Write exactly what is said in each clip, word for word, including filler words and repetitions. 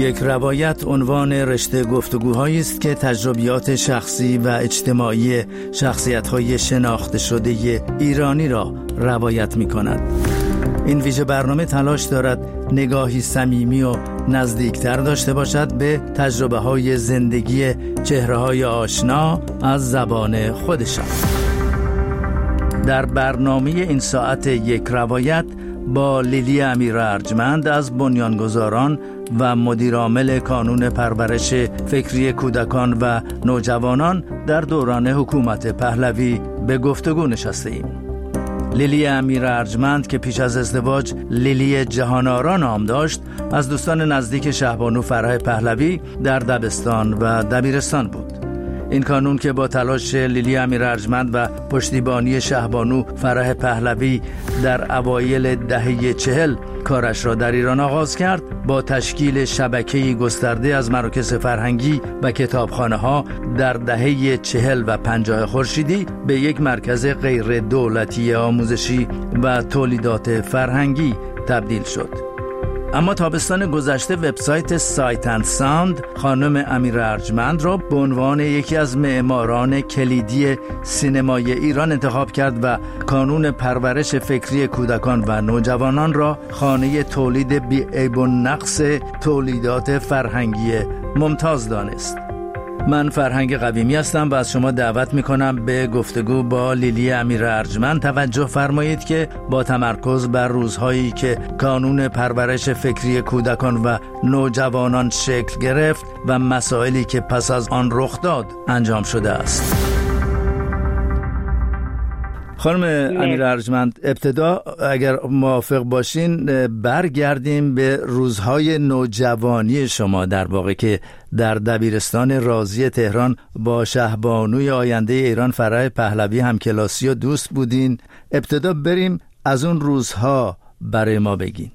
یک روایت عنوان رشته گفتگوهایی است که تجربیات شخصی و اجتماعی شخصیت‌های شناخته شده ایرانی را روایت می‌کند. این ویژه برنامه تلاش دارد نگاهی صمیمی و نزدیکتر داشته باشد به تجربه‌های زندگی چهره‌های آشنا از زبان خودشان. در برنامه این ساعت یک روایت با لیلی امیرارجمند از بنیانگذاران و مدیرعامل کانون پرورش فکری کودکان و نوجوانان در دوران حکومت پهلوی به گفتگو نشسته ایم. لیلی امیرارجمند که پیش از ازدواج لیلی جهان‌آرا نام داشت، از دوستان نزدیک شهبانو فرح پهلوی در دبستان و دبیرستان بود. این کانون که با تلاش لیلی امیرارجمند و پشتیبانی شهبانو فرح پهلوی در اوایل دهه چهل کارش را در ایران آغاز کرد، با تشکیل شبکه‌ای گسترده از مراکز فرهنگی و کتابخانه‌ها در دهه چهل و پنجاه خورشیدی به یک مرکز غیر دولتی آموزشی و تولیدات فرهنگی تبدیل شد. اما تابستان گذشته وبسایت سایت اند ساوند خانم امیرارجمند را به عنوان یکی از معماران کلیدی سینمای ایران انتخاب کرد و کانون پرورش فکری کودکان و نوجوانان را خانه تولید بی‌عیب و نقص تولیدات فرهنگی ممتاز دانست. من فرهنگ قویمی هستم و از شما دعوت میکنم به گفتگو با لیلی امیرارجمند توجه فرمایید که با تمرکز بر روزهایی که کانون پرورش فکری کودکان و نوجوانان شکل گرفت و مسائلی که پس از آن رخ داد انجام شده است. خانم امیرارجمند، ابتدا اگر موافق باشین برگردیم به روزهای نوجوانی شما، در واقع که در دبیرستان رازی تهران با شهبانوی آینده ایران فرح پهلوی هم کلاسی و دوست بودین. ابتدا بریم از اون روزها برای ما بگین.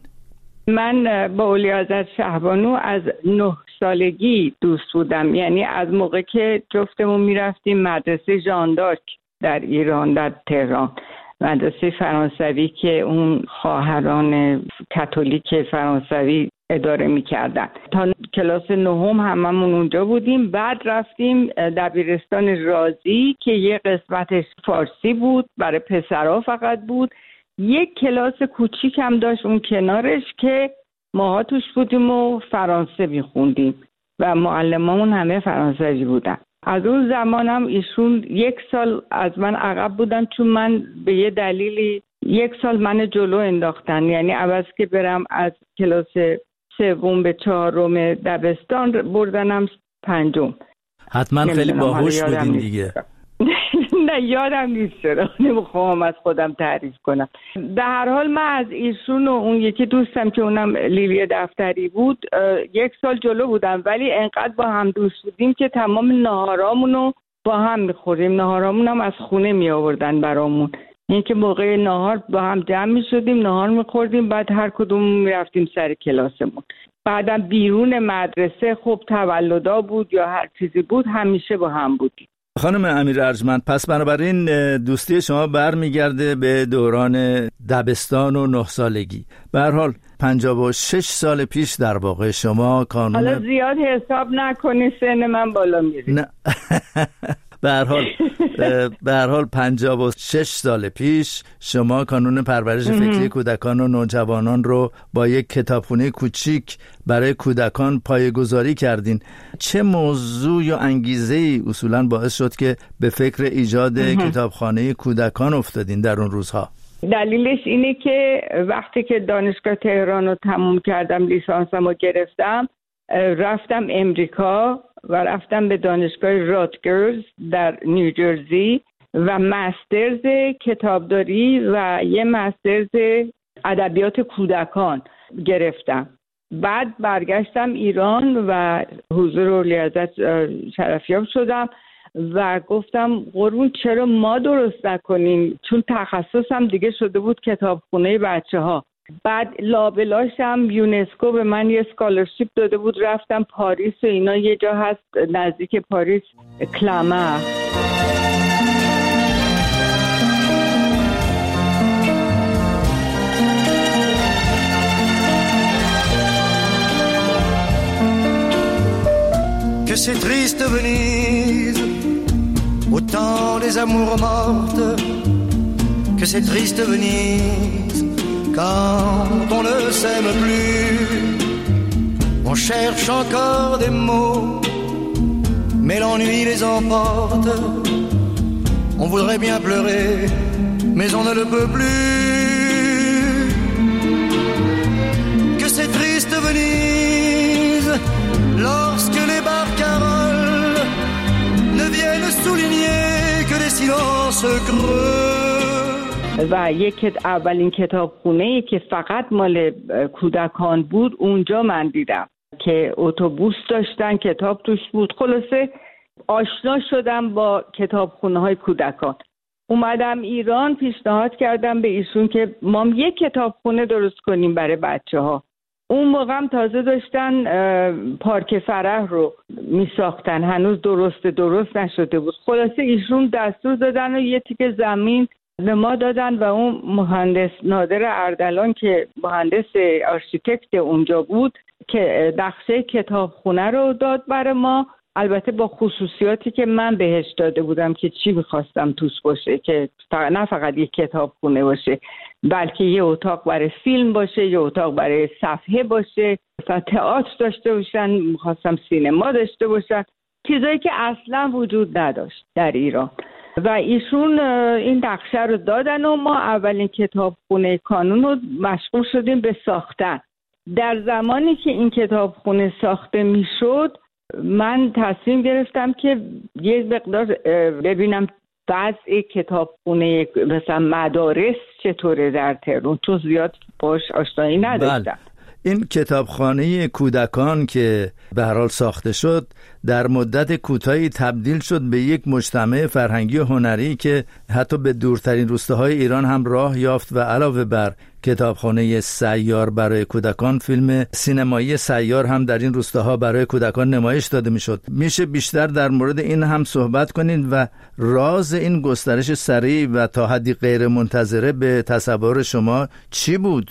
من با اولیاءحضرت شهبانو از نه سالگی دوست بودم، یعنی از موقع که جفتمون میرفتیم مدرسه ژان دارک در ایران، در تهران، مدرسه فرانسوی که اون خواهران کاتولیک فرانسوی اداره می‌کردن. تا کلاس نهم هممون اونجا بودیم. بعد رفتیم دبیرستان رازی که یه قسمتش فارسی بود، برای پسرها فقط بود. یک کلاس کوچیک هم داشت اون کنارش که ماها توش بودیم و فرانسه می‌خوندیم و معلمامون همه فرانسوی بودن. از اون زمانم ایشون یک سال از من عقب بودن، چون من به یه دلیلی یک سال من جلو انداختن، یعنی عوض که برم از کلاس سوم به چهارم دبستان بردنم پنجم. حتما خیلی باهوش بودین دیگه. نه یادم نیست، چرا نمیخوام از خودم تعریف کنم. در هر حال من از ایشون و اون یکی دوستم که اونم لیلی دفتری بود یک سال جلو بودم، ولی انقدر با هم دوست بودیم که تمام ناهارامونو با هم میخوریم. ناهارامون هم از خونه می آوردن برامون، این که موقع ناهار با هم جمع می شدیم، ناهار میخوردیم، بعد هر کدوم میرفتیم سر کلاسمون. بعدم بیرون مدرسه خب تولدا بود یا هر چیزی بود همیشه با هم بودیم. خانم امیرارجمند، پس بنابراین دوستی شما برمیگرده به دوران دبستان و نه سالگی. به هر حال پنجاه و شش سال پیش در واقع شما کانون، حالا زیاد حساب نکنی سن من بالا میره. نه به هر حال به هر حال پنجاه و شش سال پیش شما کانون پرورش فکری کودکان و نوجوانان رو با یک کتابخونه کوچیک برای کودکان پایه‌گذاری کردین. چه موضوع یا انگیزه‌ای اصولاً باعث شد که به فکر ایجاد کتابخانه کودکان افتادین در اون روزها؟ دلیلش اینه که وقتی که دانشگاه تهران رو تموم کردم، لیسانسم رو گرفتم، رفتم امریکا و رفتم به دانشگاه راتگرز در نیوجرسی و مسترز کتابداری و یه مسترز ادبیات کودکان گرفتم. بعد برگشتم ایران و حضور اولیاءحضرت شرفیاب شدم و گفتم قربون چرا ما درست نکنیم، چون تخصصم دیگه شده بود کتابخونه بچه ها. بعد لابلاشم یونسکو به من یه اسکالرشیپ داده بود، رفتم پاریس و اینا. یه جا هست نزدیک پاریس، کلامر. que c'est triste Venise, au temps des amours mortes, que c'est triste Venise, quand on ne s'aime plus. On cherche encore des mots, mais l'ennui les emporte. On voudrait bien pleurer, mais on ne le peut plus. Que c'est triste Venise, lorsque les barcaroles ne viennent souligner que des silences creux. و یک اولین کتابخونه‌ای که فقط مال کودکان بود اونجا من دیدم که اتوبوس داشتن، کتاب توش بود. خلاصه آشنا شدم با کتابخونه‌های کودکان. اومدم ایران، پیشنهاد کردم به ایشون که ما یک کتابخونه درست کنیم برای بچه‌ها. اون موقع هم تازه داشتن پارک فرح رو می ساختن، هنوز درست درست نشده بود. خلاصه ایشون دستور دادن و یه تیکه زمین به ما دادن و اون مهندس نادر اردلان که مهندس آرشیتکت اونجا بود که نقشه کتابخونه رو داد برای ما، البته با خصوصیاتی که من بهش داده بودم که چی می‌خواستم توش باشه، که نه فقط یک کتابخونه باشه بلکه یه اتاق برای فیلم باشه، یه اتاق برای صفحه باشه، مثلا تئاتر داشته باشن، می‌خواستم سینما داشته باشن، چیزایی که اصلا وجود نداشت در ایران. و ایشون این نقشه رو دادن و ما اولین کتابخونه کانون رو مشغول شدیم به ساختن. در زمانی که این کتابخونه ساخته میشد من تصمیم گرفتم که یه مقدار ببینم وضع کتابخونه مثلا مدارس چطوره در تهران، چون زیاد باش آشنایی نداشتم. بله. این کتابخانه کودکان که به هر حال ساخته شد در مدت کوتاهی تبدیل شد به یک مجتمع فرهنگی و هنری که حتی به دورترین روستاهای ایران هم راه یافت و علاوه بر کتابخانه سیار برای کودکان، فیلم سینمایی سیار هم در این روستاها برای کودکان نمایش داده میشد. میشه بیشتر در مورد این هم صحبت کنید و راز این گسترش سریع و تا حدی غیر منتظره به تصور شما چی بود؟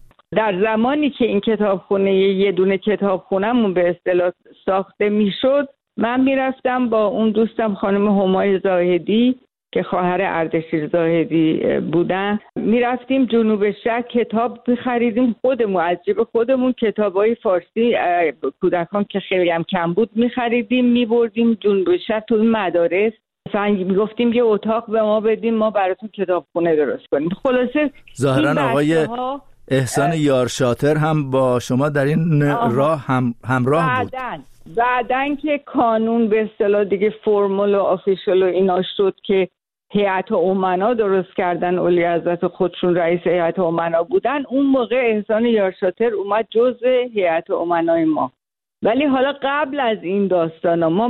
در زمانی که این کتابخونه یه دونه کتابخونه‌مون به اصطلاح ساخته میشد، من میرفتم با اون دوستم خانم همای زاهدی که خواهر اردشیر زاهدی بودن، میرفتیم جنوب شهر کتاب می‌خریدیم خودمون، از جیب خودمون کتابای فارسی کودکان که خیلی هم کم بود می‌خریدیم، می‌بردیم جنوب شهر تو مدارس، مثلا میگفتیم یه اتاق به ما بدیم ما براتون کتابخونه درست کنیم. خلاصه ظاهرا آقای احسان یارشاتر هم با شما در این راه هم همراه بود. بعدن بعدن که کانون به اصطلاح دیگه فرمال و آفیشال و اینا شد که هیئت امنا درست کردن، اولیعزت خودشون رئیس هیئت امنا بودن، اون موقع احسان یارشاتر اومد جزء هیئت امنای ما. ولی حالا قبل از این داستانا ما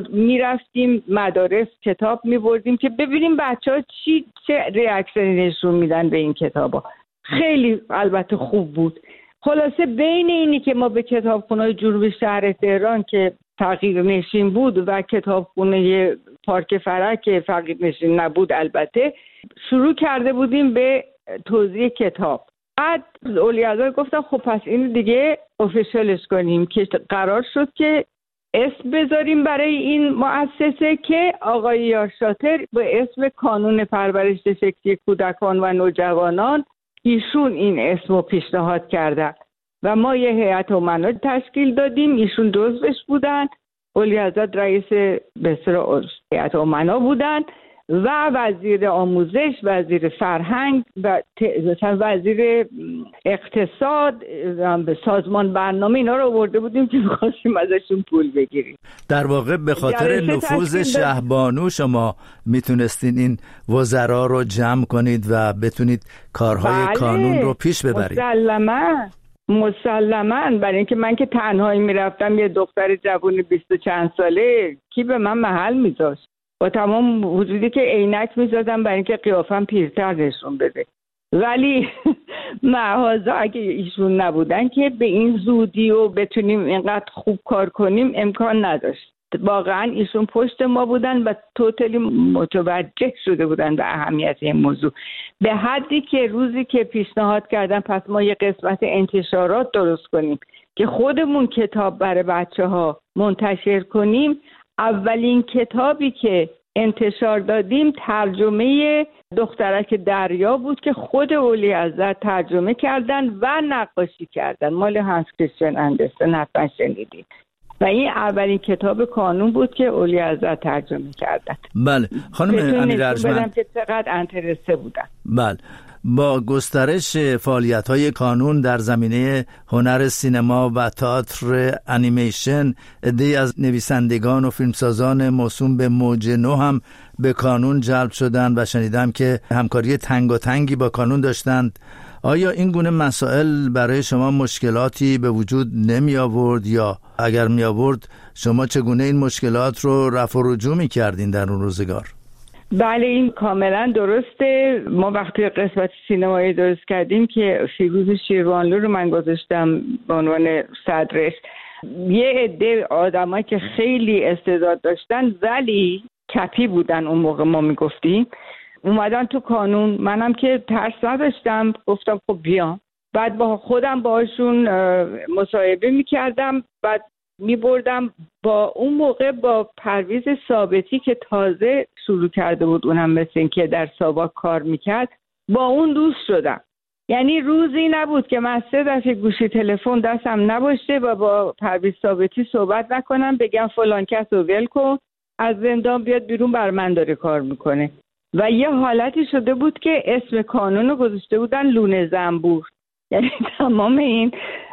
میرفتیم مدارس کتاب میبردیم که ببینیم بچه ها چی چه ریاکشنی نشون میدن به این کتابا. خیلی البته خوب بود. خلاصه بین اینی که ما به کتابخونه جنوب شهر تهران که فقیر نشین بود و کتابخونه پارک فرح که فقیر نشین نبود البته، شروع کرده بودیم به توزیع کتاب. بعد اولیاء گفتم خب پس این دیگه افیشالش کنیم، که قرار شد که اسم بذاریم برای این مؤسسه که آقای یارشاتر به اسم کانون پرورش فکری کودکان و نوجوانان ایشون این اسمو پیشنهاد کردن و ما یه هیئت امنا تشکیل دادیم، ایشون جزوش بودن، اولیعزت رئیس به اصطلاح هیئت امنا بودن و وزیر آموزش، وزیر فرهنگ و مثلا وزیر اقتصاد، سازمان برنامه، اینا رو آورده بودیم که می‌خواستیم ازشون پول بگیریم. در واقع به خاطر نفوذ شهبانو شما میتونستین این وزرا رو جمع کنید و بتونید کارهای بله، کانون رو پیش ببرید. مسلماً مسلماً برای اینکه من که تنهایی میرفتم، یه دختر جوون بیست و چند ساله، کی به من محل میذاشت؟ با تمام وجودی که عینک میزدم برای اینکه قیافم پیرتر نشون بده. ولی معاذا اگه ایشون نبودن که به این زودی و بتونیم اینقدر خوب کار کنیم امکان نداشت. واقعا ایشون پشت ما بودن و توتالی متوجه شده بودن به اهمیت این موضوع، به حدی که روزی که پیشنهاد کردن پس ما یه قسمت انتشارات درست کنیم که خودمون کتاب برای بچه ها منتشر کنیم، اولین کتابی که انتشار دادیم ترجمه دخترک دریا بود که خود اولیعزت ترجمه کردن و نقاشی کردن، مال هانس کریستیان اندرسن، حتما شنیدید. و این اولین کتاب کانون بود که اولیعزت ترجمه کردن. بله خانم امیر ارجمند که چقدر انترسته بودن. بله، با گسترش فعالیت‌های کانون در زمینه هنر سینما و تئاتر انیمیشن، عده‌ای از نویسندگان و فیلمسازان موسوم به موج نو هم به کانون جلب شدند و شنیدم که همکاری تنگاتنگی با کانون داشتند. آیا این گونه مسائل برای شما مشکلاتی به وجود نمی آورد، یا اگر می آورد شما چگونه این مشکلات رو رفع و رجوع می کردین در اون روزگار؟ بله این کاملا درسته. ما وقتی قسمت سینمایی درست کردیم که فیروز شیروانلو رو من گذاشتم به عنوان صدرش، یه عده آدمایی که خیلی استعداد داشتن ولی کپی بودن، اون موقع ما میگفتیم، اومدن تو کانون. منم که ترس نداشتم، گفتم خب بیام. بعد با خودم باشون مصاحبه میکردم، بعد میبردم. با اون موقع با پرویز ثابتی که تازه شروع کرده بود، اونم مثل این که در ساواک کار میکرد، با اون دوست شدم. یعنی روزی نبود که من سه دفعه گوشی تلفن دستم نباشه و با پرویز ثابتی صحبت نکنم، بگم فلان کس رو ول کن، از زندان بیاد بیرون، بر من داره کار میکنه. و یه حالتی شده بود که اسم کانون رو گذاشته بودن لونه زنبور. یعنی تمام این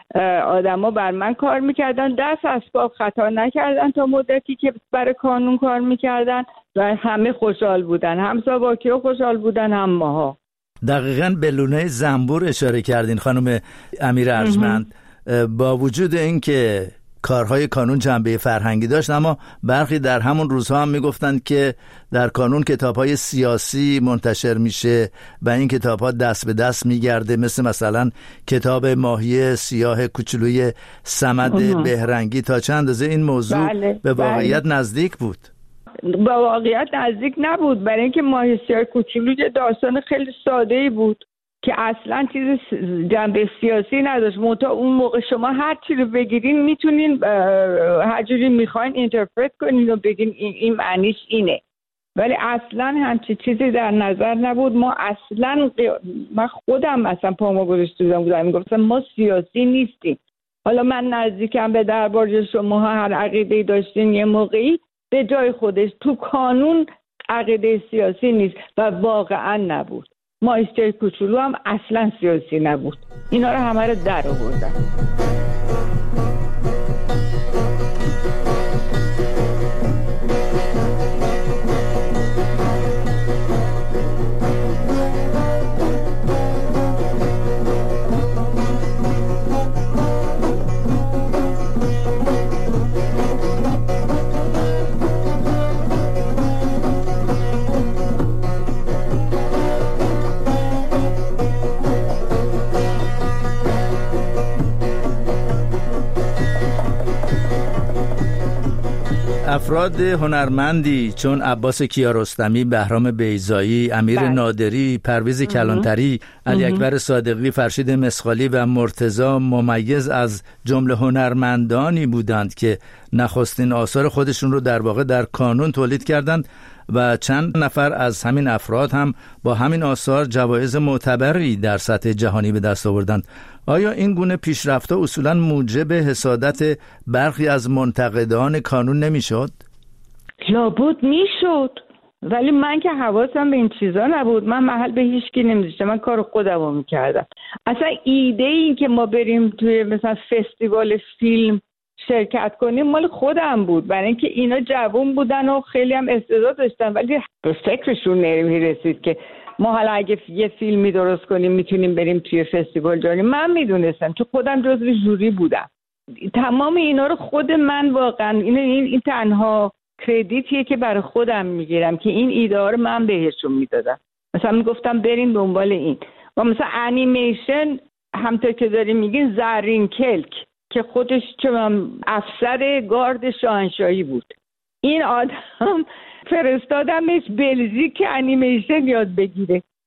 آدما بر من کار میکردن، دست از پا خطا نکردن تا مدتی که برای کانون کار میکردن و همه خوشحال بودن، هم ساواکی‌ها خوشحال بودن هم ماها. دقیقاً به لونه زنبور اشاره کردین خانم امیر ارجمند. با وجود این که کارهای کانون جنبه فرهنگی داشت، اما برخی در همون روزها هم میگفتند که در کانون کتاب‌های سیاسی منتشر میشه و این کتاب‌ها دست به دست میگرده، مثل مثلا کتاب ماهی سیاه کوچولوی صمد بهرنگی. تا چند اندازه این موضوع بله، به واقعیت بله. نزدیک بود؟ به واقعیت نزدیک نبود، برای اینکه ماهی سیاه کوچولو یه داستان خیلی ساده‌ای بود که اصلا چیز جنبه سیاسی نداشت. منتها اون موقع شما هر چی رو بگیرین میتونین هر جوری میخواین اینترپرت کنین و بگین این, این معنیش اینه، ولی اصلا همچی چیزی در نظر نبود. ما اصلا من خودم اصلا پامو گذاشته بودم بودم میگفتم ما سیاسی نیستیم. حالا من نزدیکم به دربار شما هر عقیده‌ای داشتین یه موقعی به جای خودش، تو کانون عقیده سیاسی نیست و واقعا نبود. ماهیچه کوچولو هم اصلا سیاسی نبود. اینا رو همه رو در آوردن. افراد هنرمندی چون عباس کیارستمی، بهرام بیضایی، امیر بله. نادری، پرویز کلانتری، علی اکبر صادقی، فرشید مسخالی و مرتضی ممیز از جمله هنرمندانی بودند که نخستین آثار خودشون رو در واقع در کانون تولید کردند و چند نفر از همین افراد هم با همین آثار جوایز معتبری در سطح جهانی به دست آوردند. آیا این گونه پیشرفت‌ها اصولاً موجب حسادت برخی از منتقدان کانون نمی‌شد؟ لابد میشد، ولی من که حواسم به این چیزا نبود. من محل به هیچ کی نمی‌ذاشتم، من کار خودمو می‌کردم. اصلا ایده این که ما بریم توی مثلا فستیوال فیلم شرکت کنیم مال خودم بود، برای اینکه اینا جوان بودن و خیلی هم استعداد داشتن، ولی به فکرشون نمی‌رسید که ما حالا اگه یه فیلمی درست کنیم میتونیم بریم توی فستیوال جاری. من میدونستم چون خودم جزو ژوری بودم. تمام اینا رو خود من واقعا این این, این تنها کردیتیه که برای خودم میگیرم که این ایده ها رو من بهشون میدادم. مثلا میگفتم بریم دنبال این. و مثلا انیمیشن همونطور که داریم میگین زرین کلک که خودش چون افسر گارد شاهنشاهی بود، این آدم فرستادمش بلژیک که انیمیشن یاد بگیره.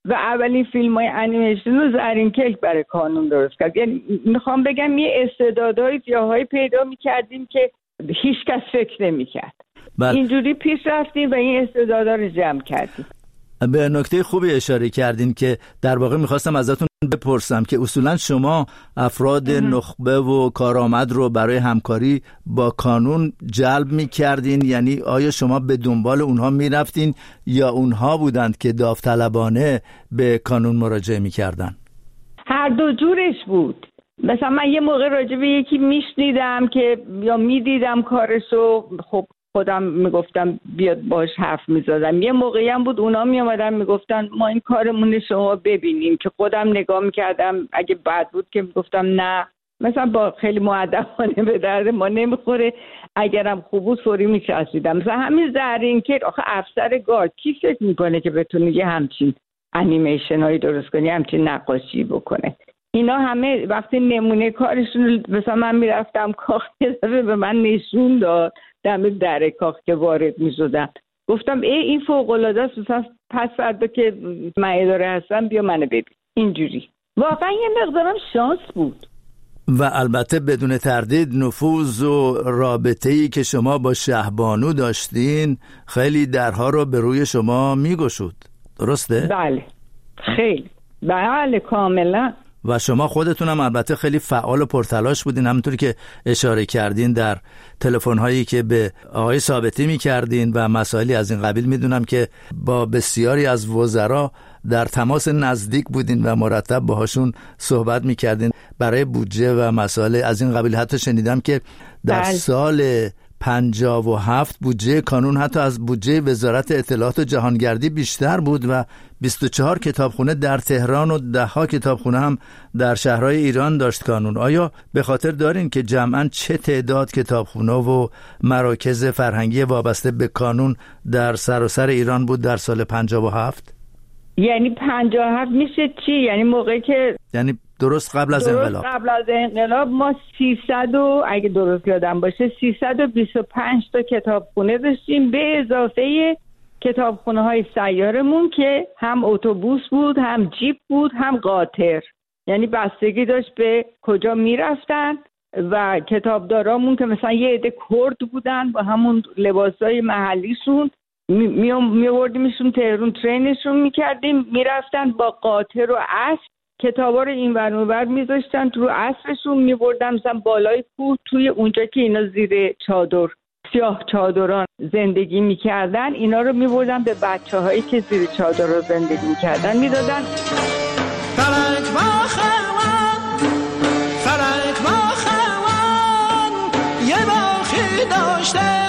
و اولین فیلم های انیمیشن رو زرین کلک برای کانون درست کرد. یعنی میخوام بگم یه استعدادهای جاهای پیدا میکردیم که هیچ کس فکر نمیکرد. اینجوری پیش رفتیم و این استعدادها رو جمع کردیم. به نکته خوبی اشاره کردین که در واقع میخواستم ازتون بپرسم که اصولا شما افراد نخبه و کارآمد رو برای همکاری با کانون جلب میکردین، یعنی آیا شما به دنبال اونها میرفتین یا اونها بودند که داوطلبانه به کانون مراجعه میکردن؟ هر دو جورش بود. مثلا من یه موقع راجع به یکی میشنیدم که یا میدیدم کارشو، خب خودم میگفتم بیاد باش حرف میزدم. یه موقعی هم بود اونا میامدن میگفتن ما این کارمون شما ببینیم، که خودم نگاه میکردم اگه بد بود که میگفتم نه، مثلا با خیلی مؤدبانه به درد ما نمیخوره، اگرم خوب بود فوری میچسبیدم. مثلا همین زرین که آخه افسر گارد کی فکر میکنه که بتونه یه همچین انیمیشن هایی درست کنه، همچین نقاشی بکنه؟ اینا همه وقتی نمونه کارشون، مثلا من میرفتم کاخ به من نشون داد دم در کاخ که وارد میشدم، گفتم ای این فوق العاده است، پس فردا که من اداره هستم بیا منو ببین. اینجوری واقعا یه مقدارم شانس بود. و البته بدون تردید نفوذ و رابطه‌ای که شما با شهبانو داشتین خیلی درها رو به روی شما میگشود، درسته؟ بله خیلی، بله کاملا. و شما خودتون هم البته خیلی فعال و پرتلاش بودین، همونطوری که اشاره کردین در تلفن‌هایی که به آقای ثابتی می‌کردین و مسائلی از این قبیل. میدونم که با بسیاری از وزرا در تماس نزدیک بودین و مرتب باهاشون صحبت می‌کردین برای بودجه و مسائل از این قبیل. حتی شنیدم که در بل. سال پنجاه و هفت بودجه کانون حتی از بودجه وزارت اطلاعات و جهانگردی بیشتر بود و بیست و چهار کتابخونه در تهران و ده ها کتابخونه هم در شهرهای ایران داشت کانون. آیا به خاطر دارین که جمعاً چه تعداد کتابخونه و مراکز فرهنگی وابسته به کانون در سراسر ایران بود در سال پنجاه و هفت؟ یعنی پنجاه و هفت میشه چی؟ یعنی موقعی که یعنی درست قبل از درست انقلاب قبل از انقلاب ما سیصد و اگه درست یادم باشه سیصد و بیست و پنج تا کتابخونه داشتیم، به اضافه کتابخونه های سیارمون که هم اتوبوس بود، هم جیپ بود، هم قاطر. یعنی بستگی داشت به کجا میرفتن. و کتابدارامون که مثلا یه عده کرد بودن با همون لباسای محلیشون میوردیمشون تهران، ترینشون میکردیم، میرفتن با قاطر و اسب کتابا رو این ور اون ور میذاشتن رو اسبشون، میبردن مثلا بالای کوه، توی اونجا که اینا زیر چادر سیاه چادران زندگی میکردن، اینا رو میبردن به بچه هایی که زیر چادر رو زندگی میکردن میدادن. فلک با خوان فلک با خوان یه باخی داشتم،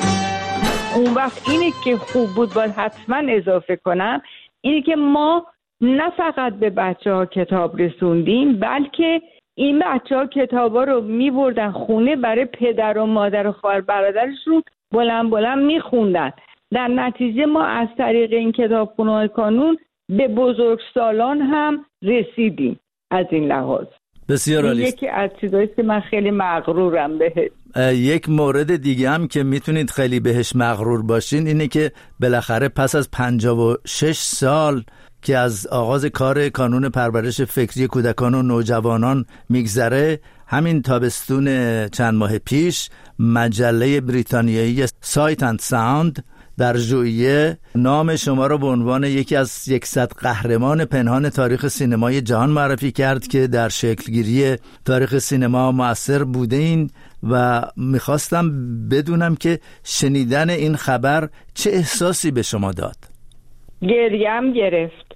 اینی که خوب بود باید حتما اضافه کنم، اینی که ما نه فقط به بچه ها کتاب رسوندیم، بلکه این بچه ها کتاب ها رو می بردن خونه برای پدر و مادر و خواهر برادرشون بلند بلند می خوندن. در نتیجه ما از طریق این کتابخونه های کانون به بزرگسالان هم رسیدیم. از این لحاظ بسیار عالی. یکی از چیزایی که من خیلی مغرورم بهش. یک مورد دیگه هم که میتونید خیلی بهش مغرور باشین اینه که بالاخره پس از پنجاه و شش سال که از آغاز کار کانون پرورش فکری کودکان و نوجوانان میگذره، همین تابستون چند ماه پیش مجله بریتانیایی سایت اند ساوند در ژوئیه نام شما را به عنوان یکی از صد قهرمان پنهان تاریخ سینمای جهان معرفی کرد که در شکلگیری تاریخ سینما مؤثر بودین و میخواستم بدونم که شنیدن این خبر چه احساسی به شما داد؟ گریم گرفت.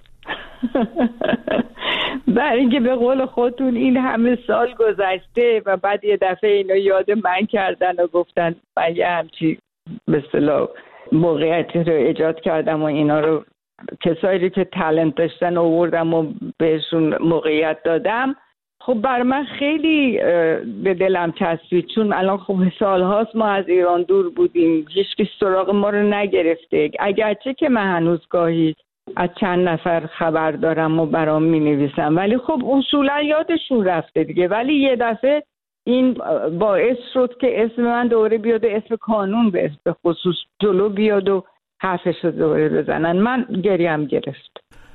برای اینکه به قول خودتون این همه سال گذشته و بعد یه دفعه اینو یاد من کردن و گفتن من یه همچی به اصطلاح موقعیتی رو ایجاد کردم و اینا رو کسایی که تالنت داشتن آوردم و بهشون موقعیت دادم. خب بر من خیلی به دلم چسبید، چون الان خب سالهاست ما از ایران دور بودیم، هیچ کس سراغ ما رو نگرفته، اگرچه که من هنوز گاهی از چند نفر خبر دارم و برام می نویسم، ولی خب اصولا یادشون رفته دیگه. ولی یه دفعه این باعث شد که اسم من دوره بیاد و اسم کانون به خصوص جلو بیاد و حرفش رو دوره بزنن. من گریم گرفت.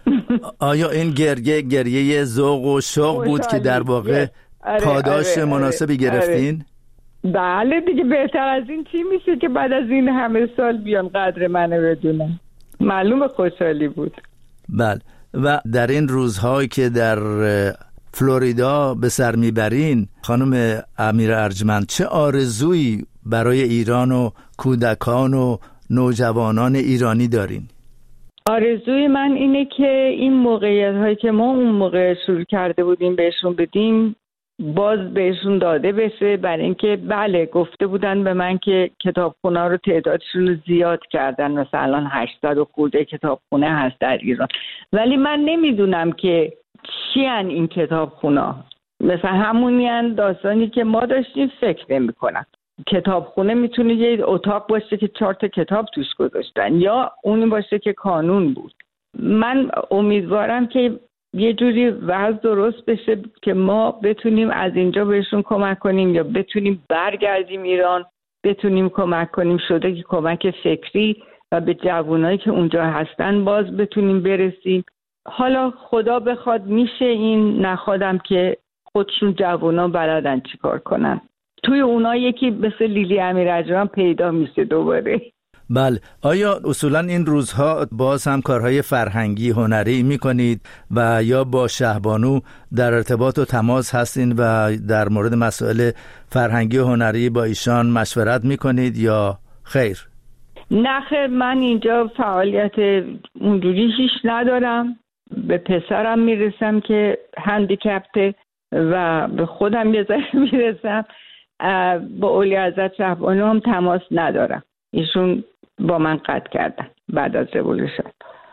آیا این گریه گریه ذوق و شوق بود که در واقع پاداش آره، مناسبی آره، گرفتین؟ آره. بله دیگه، بهتر از این چی میشه که بعد از این همه سال بیان قدر منو بدونن. معلومه خوشحالی بود. بله. و در این روزهایی که در فلوریدا به سر میبرین خانم امیر ارجمند، چه آرزویی برای ایران و کودکان و نوجوانان ایرانی دارین؟ آرزوی من اینه که این موقعیت هایی که ما اون موقع شروع کرده بودیم بهشون بدیم باز بهشون داده بشه، برای اینکه بله گفته بودن به من که کتابخونه رو تعدادشون رو زیاد کردن، مثلا الان هشتصد و خورده کتابخونه هست در ایران، ولی من نمیدونم که چی ان این کتابخونه. مثلا همونی داستانی که ما داشتیم فکر نمی کنم. کتابخونه میتونه یه اتاق باشه که چهار تا کتاب توش گذاشتن، یا اونی باشه که کانون بود. من امیدوارم که یه جوری وضع درست بشه که ما بتونیم از اینجا بهشون کمک کنیم، یا بتونیم برگردیم ایران بتونیم کمک کنیم، شده که کمک فکری و به جوانایی که اونجا هستن باز بتونیم برسیم. حالا خدا بخواد میشه، این نخوادم که خودشون جوانا بلدن چی کار کنن. توی اونا یکی مثل لیلی امیرجان پیدا میشه دوباره. بله. آیا اصولا این روزها باز هم کارهای فرهنگی هنری میکنید و یا با شهبانو در ارتباط و تماس هستین و در مورد مسائل فرهنگی و هنری با ایشان مشورت میکنید یا خیر؟ نه خیر، من اینجا فعالیت اونجوری هیچ ندارم. به پسرم میرسم که هندیکپته و به خودم یه ذره میرسم. با اولی حضرت شهبانو هم تماس ندارم، ایشون با من قطع کردن بعد از رولوشن.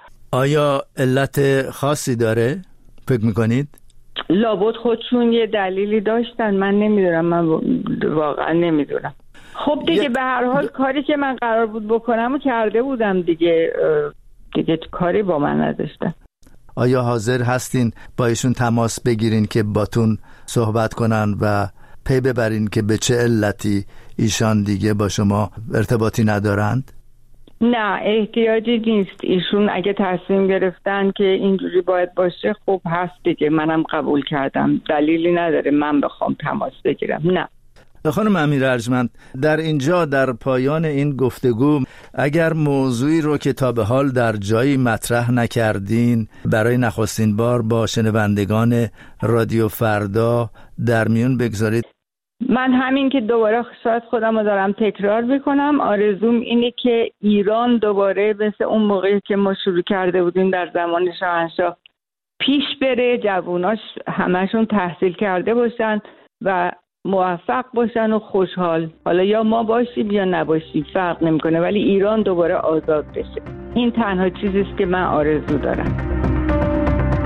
آیا علت خاصی داره فکر میکنید؟ لابد خودشون یه دلیلی داشتن، من نمیدونم، من واقعا نمیدونم. خب دیگه ی... به هر حال کاری که من قرار بود بکنم و کرده بودم دیگه، دیگه کاری با من نداشتن. آیا حاضر هستین با ایشون تماس بگیرین که باتون صحبت کنن و پی ببرین که به چه علتی ایشان دیگه با شما ارتباطی ندارند؟ نه احتیاجی نیست. ایشون اگه تصمیم گرفتن که اینجوری باید باشه خب هست دیگه، منم قبول کردم، دلیلی نداره من بخوام تماس بگیرم. نه. خانم امیر ارجمند، در اینجا در پایان این گفتگو اگر موضوعی رو که تا به حال در جایی مطرح نکردین برای نخستین بار با شنوندگان رادیو فردا در میون بگذارید. من همین که دوباره شاید خودم رو دارم تکرار بکنم، آرزوم اینه که ایران دوباره مثل اون موقعی که ما شروع کرده بودیم در زمان شاهنشاه پیش بره، جواناش همشون تحصیل کرده باشن و موفق باشن و خوشحال. حالا یا ما باشیم یا نباشیم فرق نمیکنه، ولی ایران دوباره آزاد بشه. این تنها چیزیست که من آرزو دارم.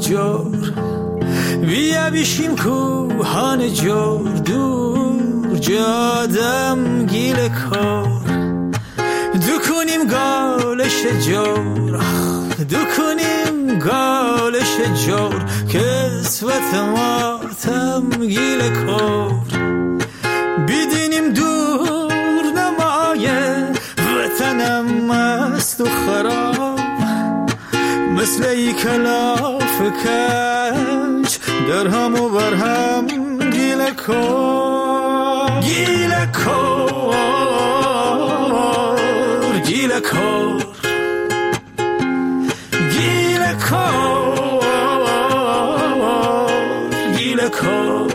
جور بیا بیشیم کوهان جور دور جادم گیل کار دو کنیم گالش جور دو کنیم گالش جور کسوت ماتم گیل کار بیدینیم دور نمایه وطنم مست و خراب مثل ای کلاف کج در هم و بر هم گیل کار گیل کار گیل کار گیل کار گیل کار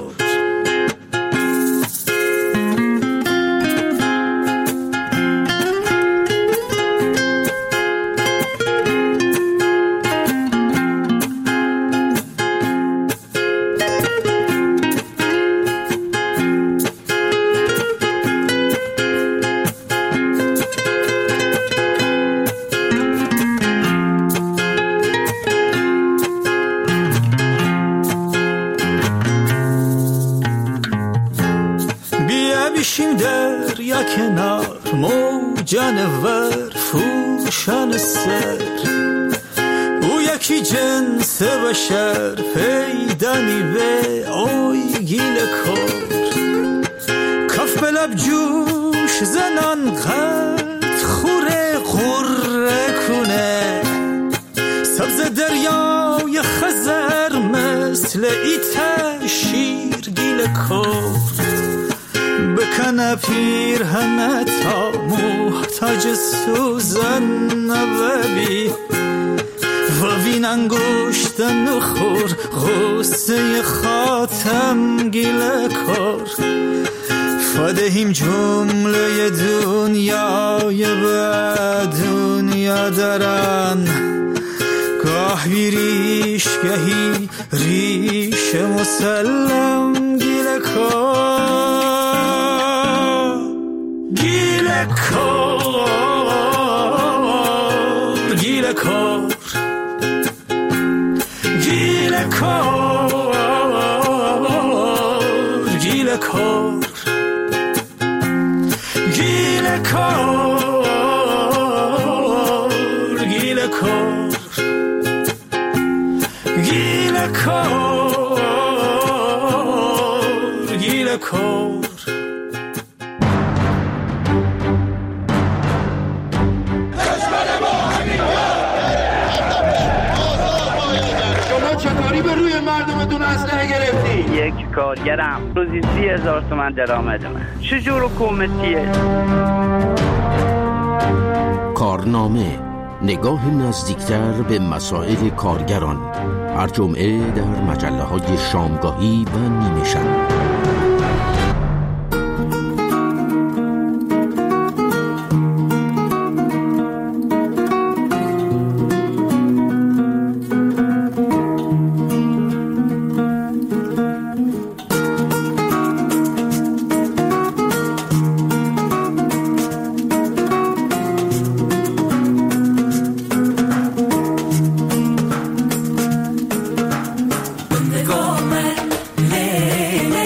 کنار موجانور فوشان سر او یکی جنس بشر پیدانی به اوی گیل کار کف به لب جوش زنان قد خوره غره کنه سبز دریای خزر مثل ایت شیر گیل کار بکنه پیرهن تا محتاج سوزن نببی و وین انگشتن نخور غصه خاتم گیله کار فدهیم جمله دنیای به دنیا درن گاه بیریش گهی ریش مسلم گیله کار گیله کار گیله کار گیله کار گیله کار گیله کار گیله کار گیله کار گیله کار یک کارگرم روزی سی هزار تومن درآمد من چجور حکومتیه؟ کارنامه نگاه نزدیکتر به مسائل کارگران هر جمعه در مجله های شامگاهی و نیمه شب. When they go, man, hey,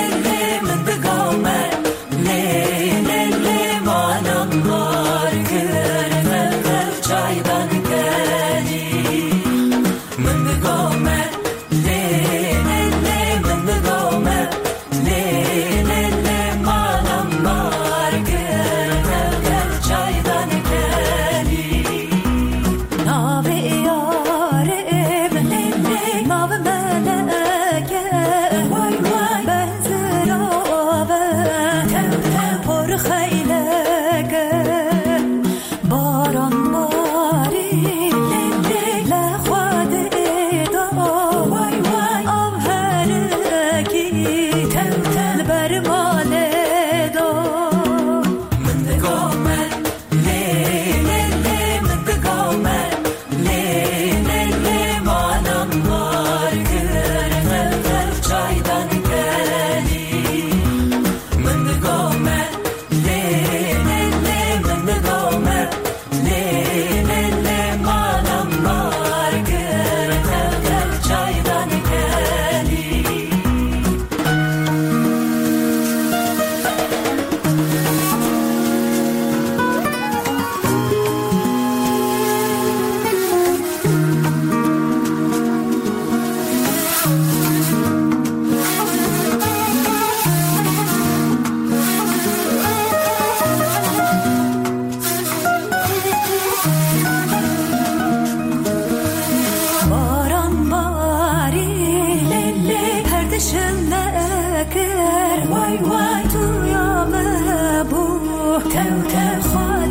وای وای تو یا مبو تو تو خود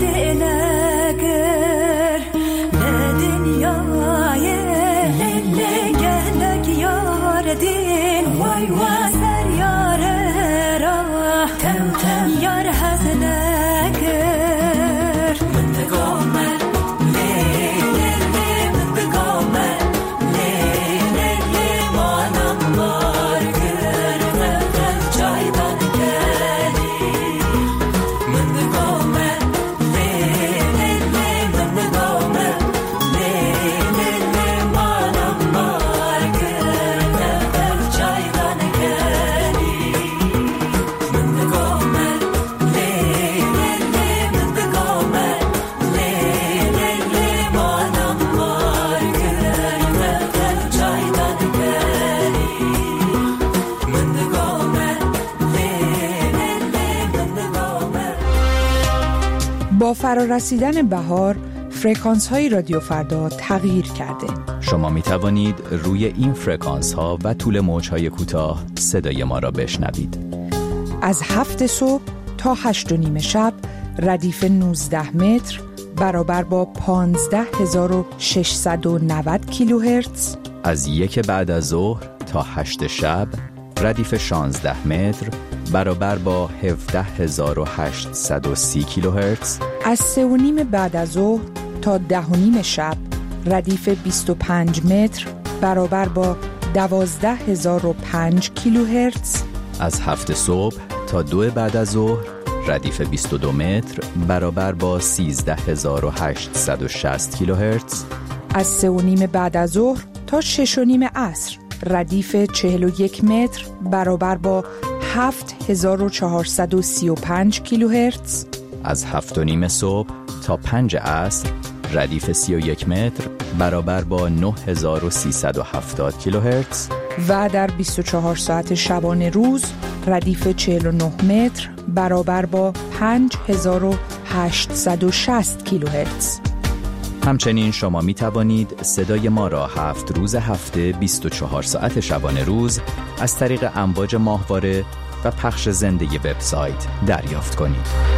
لگر لدنیای لگلگ یار دین وای وای سر یار را تو تو یار هزلگر من دگامر با فرارسیدن بهار فرکانس های رادیو فردا تغییر کرده. شما می توانید روی این فرکانس ها و طول موج های کوتاه صدای ما را بشنوید. از هفت صبح تا هشت و نیم شب ردیف نوزده متر برابر با پانزده هزار و ششصد و نود کیلوهرتز. از یک بعد از ظهر تا هشت شب ردیف شانزده متر برابر با هفده هزار و هشتصد و سی کیلوهرتز. از سه و نیم بعد از ظهر تا ده و نیم شب ردیف بیست و پنج متر برابر با دوازده هزار و پنج کیلوهرتز. از هفت صبح تا دو بعد از ظهر ردیف بیست و دو متر برابر با سیزده هزار و هشتصد و شصت کیلوهرتز. از سه و نیم بعد از ظهر تا شش و نیم عصر ردیف چهل و یک متر برابر با هفت هزار و چهارصد و سی و پنج کیلوهرتز. از هفت و نیم صبح تا پنج عصر ردیف سی و یک متر برابر با نه هزار و سیصد و هفتاد کیلوهرتز. و در بیست و چهار ساعت شبانه روز ردیف چهل و نه متر برابر با پنج هزار و هشتصد و شصت کیلوهرتز. همچنین شما می توانید صدای ما را هفت روز هفته بیست و چهار ساعت شبانه روز از طریق امواج ماهواره و پخش زنده وبسایت دریافت کنید.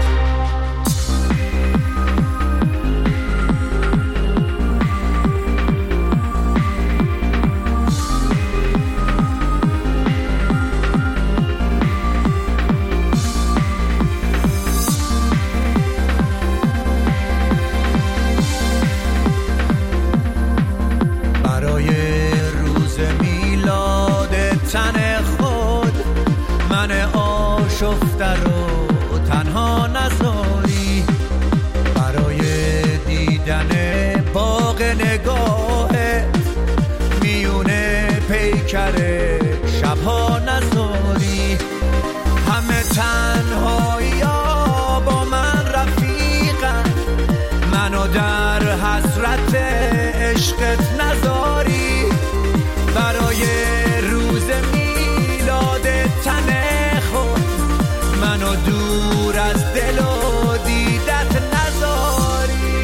شفته رو تنها نذاری برای دیدن باغ نگاهت میونه پیکر شبها نذاری. همه تنهایی ها با من رفیقن منو در حسرت عشقت نذاری. برای روز میلاد تن خود منو دور از دل و دیدت نذاری.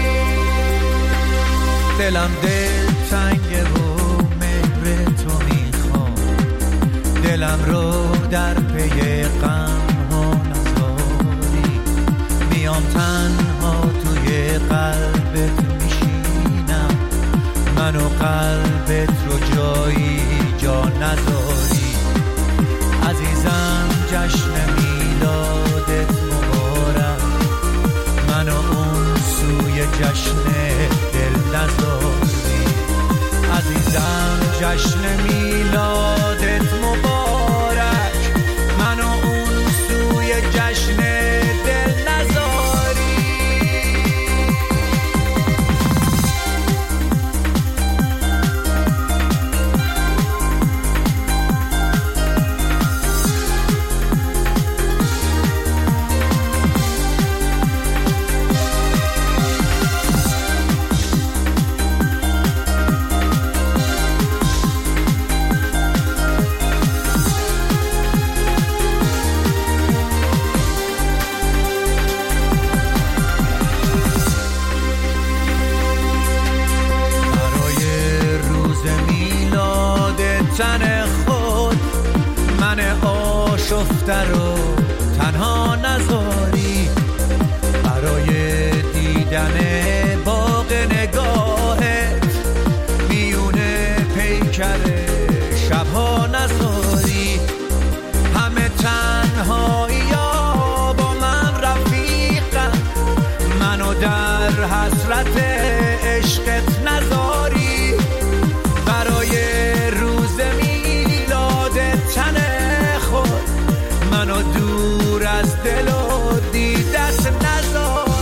دلم دل تنگه و مهر تو میخوام دلم رو در پی غم ها نذاری. میام تنها توی قلبت میشینم منو قلبت رو جایی جا نذاری. عزیزم جشن میلادت مبارک منو اون سوی جشن دل نذاری. عزیزم جشن میلادت مبارک منو اون سوی جشن دل نذاری. دفتر و تنها نذاری برای دیدن باغ نگاهت میونه پیکر شبها نذاری همه تنهایی ها با من رفیقم منو در حسرت عشقت نذاری برای روز میلاد تن خود منو دور از دل و دیدت نذاری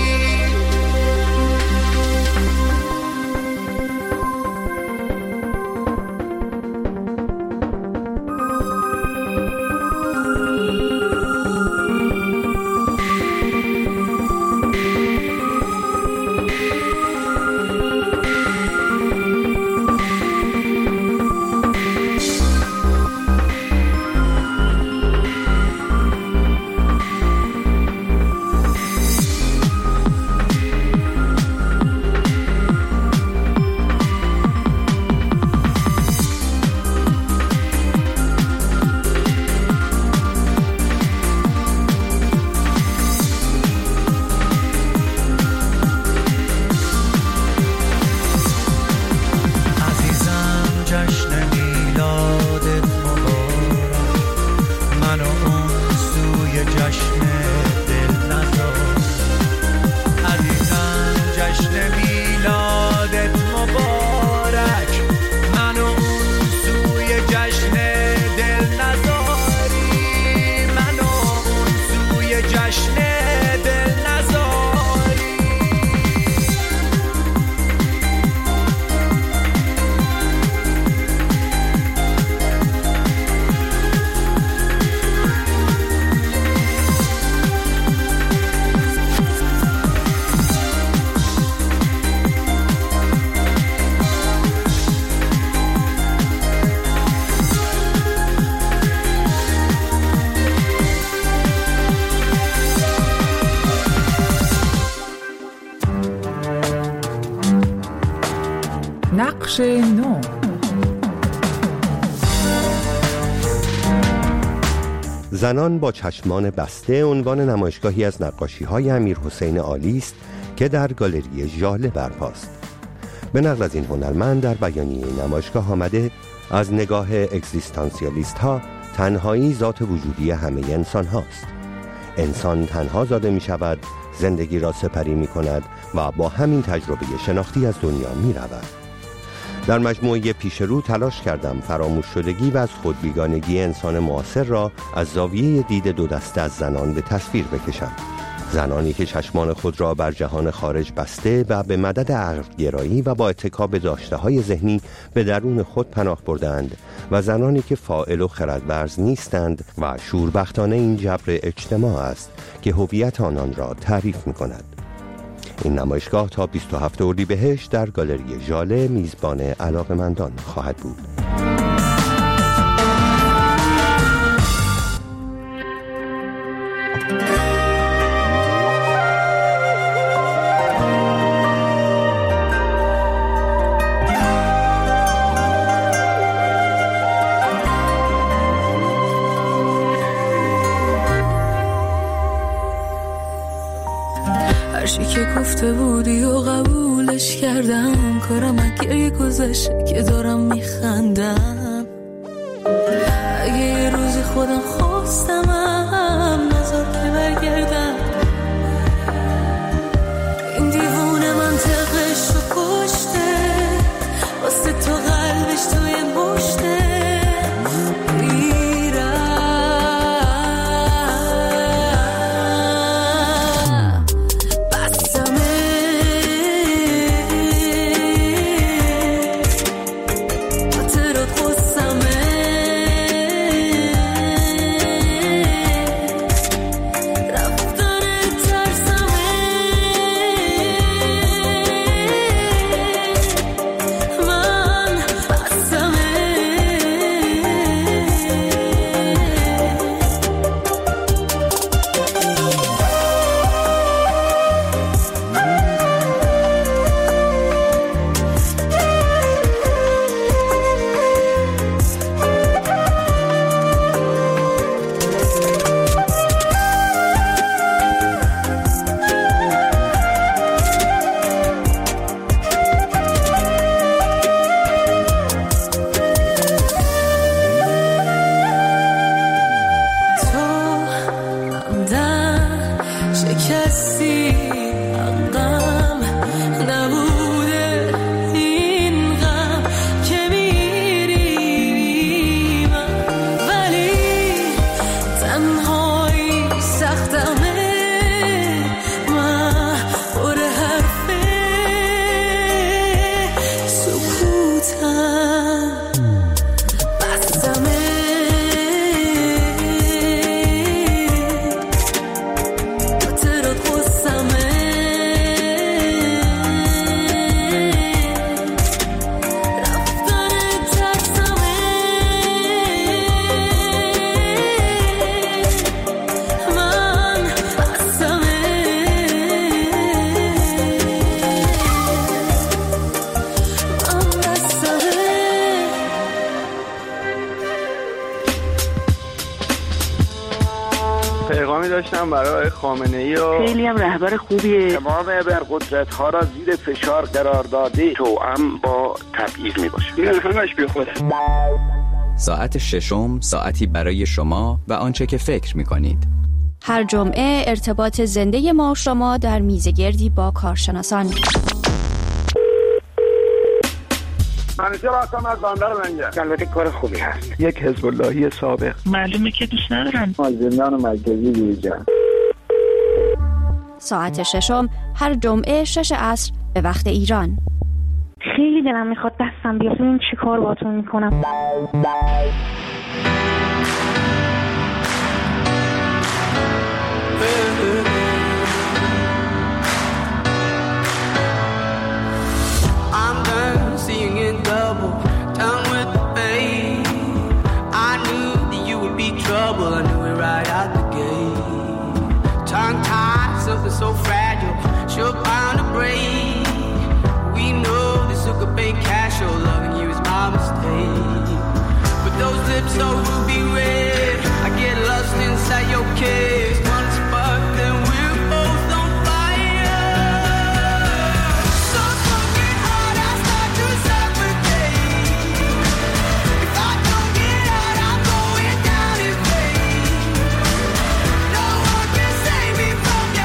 نقش نو. زنان با چشمان بسته عنوان نمایشگاهی از نقاشی‌های امیرحسین عالی است که در گالری ژاله برپاست. به نقل از این هنرمند در بیانیه نمایشگاه آمده از نگاه اگزیستانسیالیست ها تنهایی ذات وجودی همه انسان هاست. انسان تنها زاده می شود، زندگی را سپری می کند و با همین تجربه شناختی از دنیا می رود. در مجموعه پیش رو تلاش کردم فراموش شدگی و از خود بیگانگی انسان معاصر را از زاویه دید دو دسته از زنان به تصویر بکشم. زنانی که چشمان خود را بر جهان خارج بسته و به مدد عقل‌گرایی و با اتکا به داشته‌های ذهنی به درون خود پناه بردند و زنانی که فاعل و خردورز نیستند و شوربختانه این جبر اجتماع است که هویت آنان را تعریف می‌کند. این نمایشگاه تا بیست و هفتم اردیبهشت در گالری ژاله میزبان علاقه‌مندان خواهد بود. هرچی که گفته بودی و قبولش کردم، کارم اگه گذشته که دارم میخندم. اگه یه روزی خودم خواستمم نذار که برگردم. این دیوونه منطقش رو کشته، واسه تو قلبش توی مشته. کسی غم نبوده این غم که میری من، ولی تنهایی سختمه من پر حرفه سکوتم بستمه پیغامی داشتم برای خامنه‌ای و خیلی هم رهبر خوبیه. تمام ابرقدرت‌ها را زیر فشار قرار داده توأم با تبعیض میباشه. این همش بیخوده. ساعت ششم ساعتی برای شما و آنچه که فکر می‌کنید. هر جمعه ارتباط زنده ما و شما در میزگردی با کارشناسان. منیجر هستم از بندر منجر. البته کار خوبی هست. یک حزب اللهی سابق. معلومه که دوست ندارن. از زندان مرکزی بیرون. ساعت ششم هر جمعه شش عصر به وقت ایران. خیلی دلم میخواد دستم بیاد. این چی کار باهاتون میکنم؟ So fragile, she'll bound to break. We know this hook up ain't casual. Loving you is my mistake. But those lips are ruby red. I get lost inside your kiss. One spark, then we're both on fire. So fucking hard, I start to suffocate. If I don't get out, I'm going down in flames. No one can save me from you.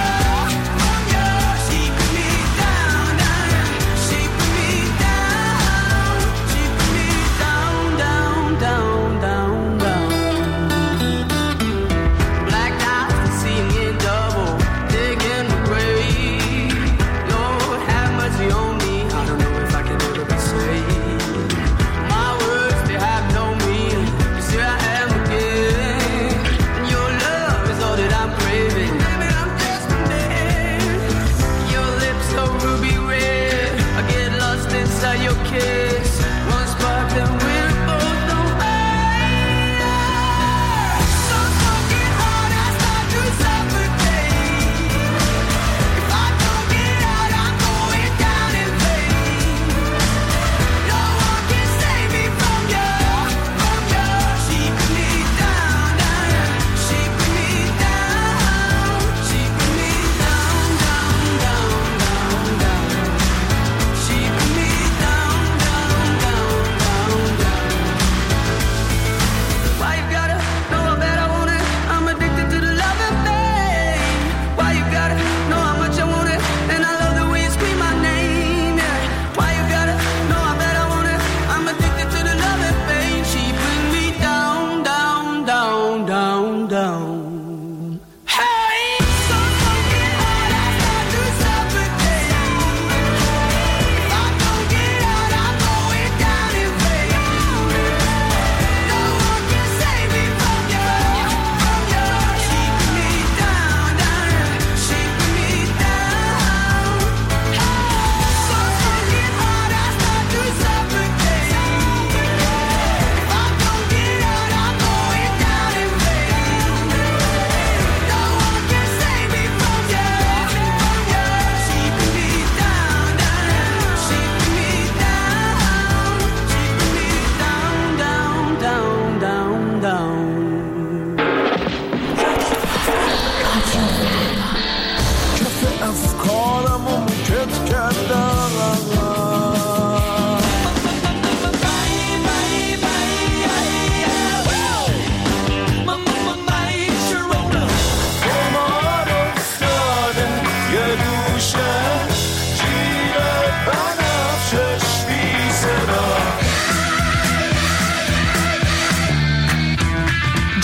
Black eyes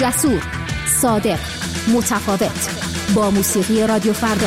جسور، صادق، متفاوت. با موسیقی رادیو فردا.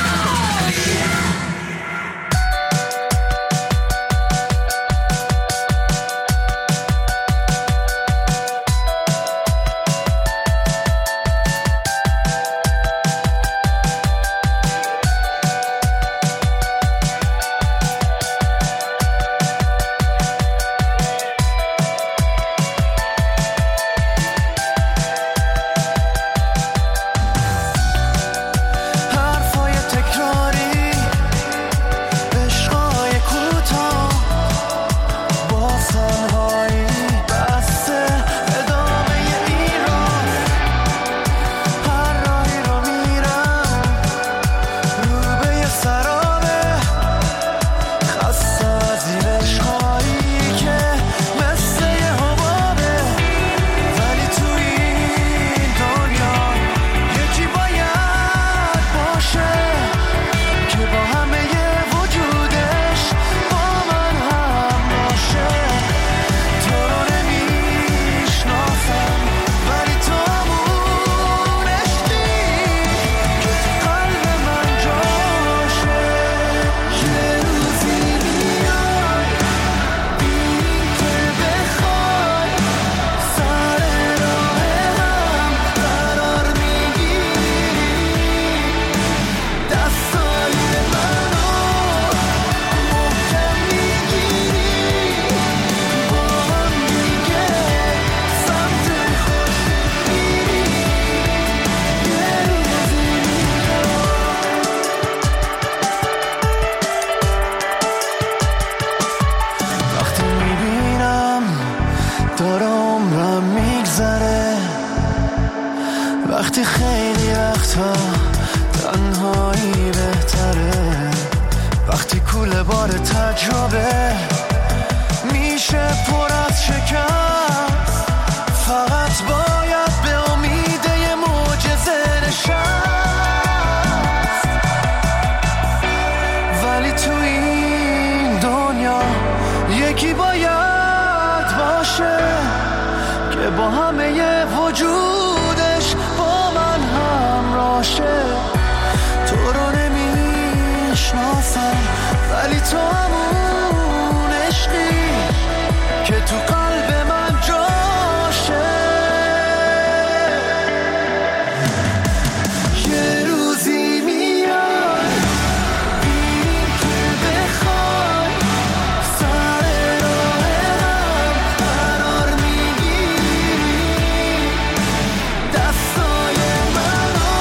وقتی خیلی وقتا تنهایی بهتره، وقتی کوله بار تجربه میشه پر از شکست، فقط باید به امید یه معجزه نشست. ولی تو این دنیا یکی باید باشه که با همه ی وجودش با من همراشه. تو رو نمیشناسم ولی تو همون عشقی که تو قلب من جاشه. یه روزی میاد ببینیم که بخوای سر راه هم قرار میگیری، دستای منو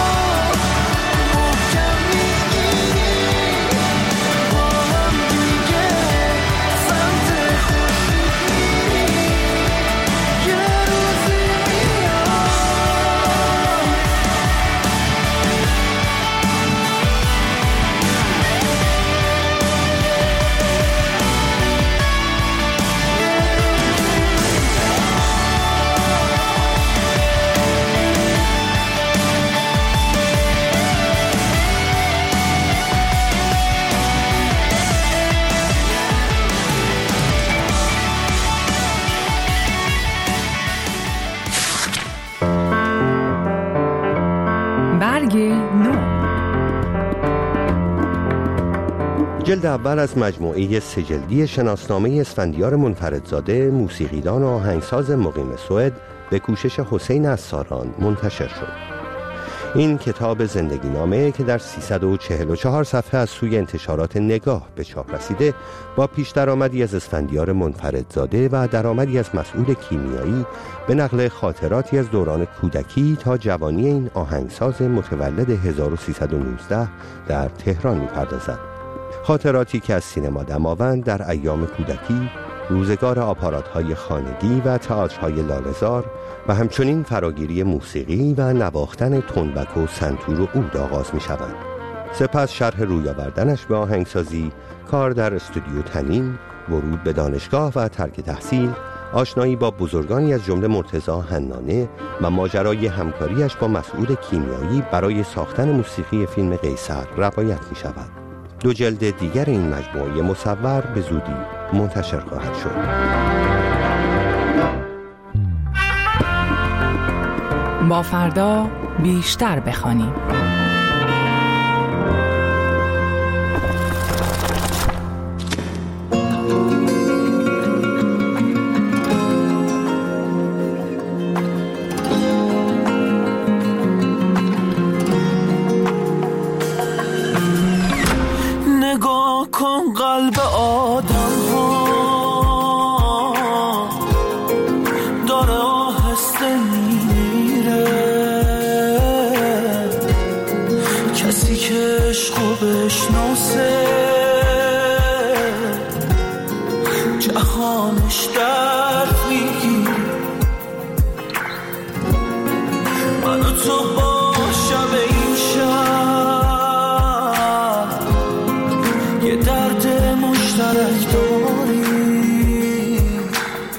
محکم میگیری، با هم دیگه سمت خورشید میریم. یه روزی میاد. برگ نو. جلد اول از مجموعه سه جلدی شناسنامه اسفندیار منفردزاده، موسیقیدان و آهنگساز مقیم سوئد، به کوشش حسین عصاران منتشر شد. این کتاب زندگی نامه که در سیصد و چهل و چهار صفحه از سوی انتشارات نگاه به چاپ رسیده، با پیش درآمدی از اسفندیار منفردزاده و درآمدی از مسئول کیمیایی به نقل خاطراتی از دوران کودکی تا جوانی این آهنگساز متولد هزار و سیصد و نوزده در تهران می‌پردازد. خاطراتی که از سینما دماوند در ایام کودکی، روزگار آپارات‌های خانگی و تئاترهای لاله‌زار و همچنین فراگیری موسیقی و نواختن تنبک و سنتور و عود آغاز می‌شوند. سپس شرح روی آوردنش به آهنگسازی، کار در استودیو تنین، ورود به دانشگاه و ترک تحصیل، آشنایی با بزرگانی از جمله مرتضی حنانه و ماجرای همکاریش با مسئول کیمیایی برای ساختن موسیقی فیلم قیصر روایت می‌شود. دو جلد دیگر این مجموعه مصور به زودی منتشر خواهد شد. با فردا بیشتر بخوانیم. نگاه کن قلب آدم ها داره آهسته میره، کسی که عشقو بشناسه جهانش درد میگیره. من و تو با شب این شب یه درد مشترک داریم،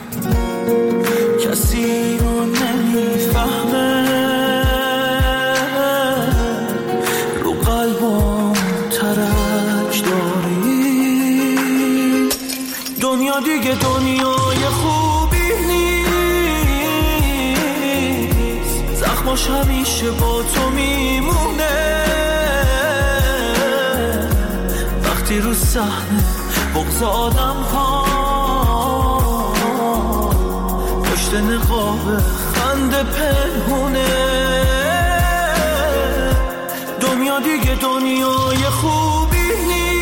کسی رو نمیفهمه، رو قلبم ترک داریم. دنیا دیگه دنیای خوبی نیست، زخماش همیشه با تو میمونه. وقتی رو صحنه بغض آدم ها پشت نقاب خنده پنهونه. دنیا دیگه دنیای خوبی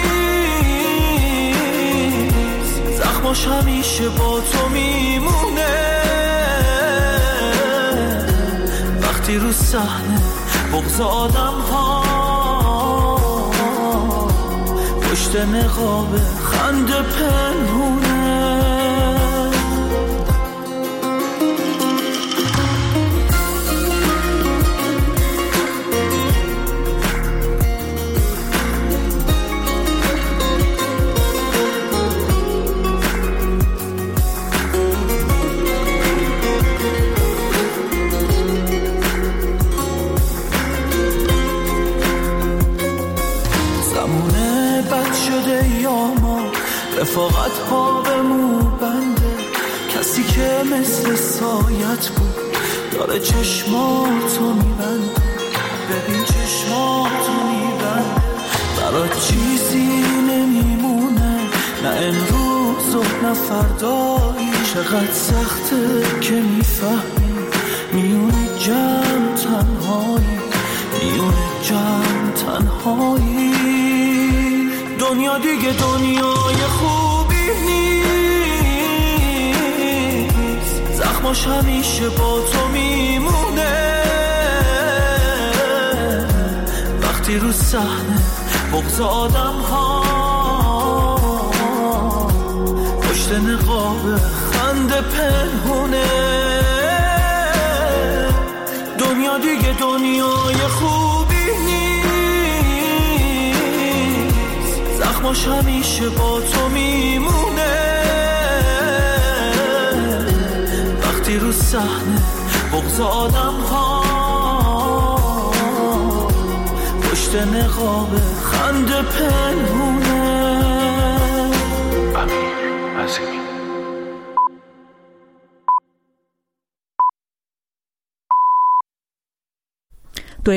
نیست، زخماش همیشه با تو میمونه. وقتی رو صحنه بغض آدم ها پشت نقاب خنده پنهونه. رفاقت ها به مو بنده، کسی که مثل سایت بود داره چشماتو میبنده. ببین چشماتو میبنده، برات چیزی نمیمونه، نه امروز و نه فردایی. چقدر سخته که میفهمی میونه جمع تنهایی، میونه جمع تنهایی. دنیا دیگه دنیای خوبی نیست، زخماش همیشه با تو میمونه. وقتی رو صحنه بغض آدم ها پشت نقاب خنده پنهونه. دنیا دیگه دنیای خوبی زخماش همیشه با تو میمونه. وقتی رو صحنه بغض آدم ها پشت نقاب خنده پنهونه. امیر عظیمی.